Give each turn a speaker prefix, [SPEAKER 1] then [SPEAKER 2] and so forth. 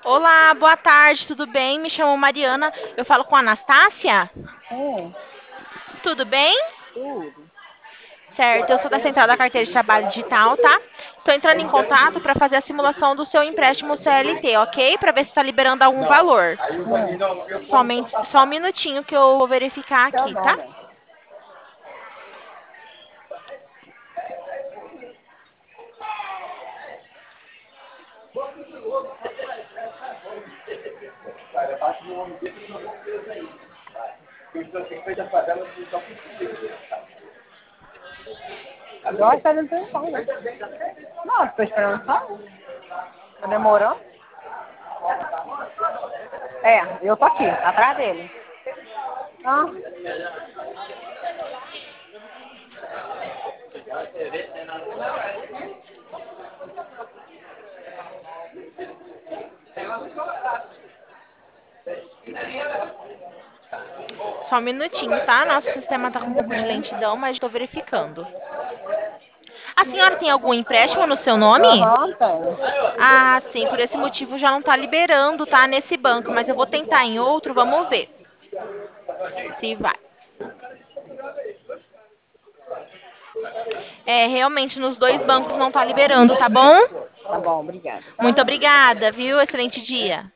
[SPEAKER 1] Olá, boa tarde, tudo bem? Me chamo Mariana, eu falo com a Anastácia?
[SPEAKER 2] É,
[SPEAKER 1] Tudo bem?
[SPEAKER 2] tudo.
[SPEAKER 1] Certo, eu sou da Central da Carteira de Trabalho Digital, tá? Estou entrando em contato para fazer a simulação do seu empréstimo CLT, ok? Para ver se está liberando algum valor. Só um minutinho que eu vou verificar
[SPEAKER 2] Tá
[SPEAKER 1] aqui,
[SPEAKER 2] bom,
[SPEAKER 1] tá?
[SPEAKER 2] né? Agora tá dando tempão, né? Não, tô esperando só. Tá demorando? É, eu tô aqui, atrás dele. Ah,
[SPEAKER 1] Só um minutinho, tá? Nosso sistema tá com um pouco de lentidão, mas estou verificando. A senhora tem algum empréstimo no seu nome?
[SPEAKER 2] aham, tem.
[SPEAKER 1] Ah, sim, por esse motivo já não está liberando, tá? Nesse banco, mas eu vou tentar em outro, vamos ver se vai. É, realmente nos dois bancos não está liberando, tá bom?
[SPEAKER 2] Tá bom, obrigada,
[SPEAKER 1] Muito
[SPEAKER 2] tá?
[SPEAKER 1] obrigada, viu? Excelente dia.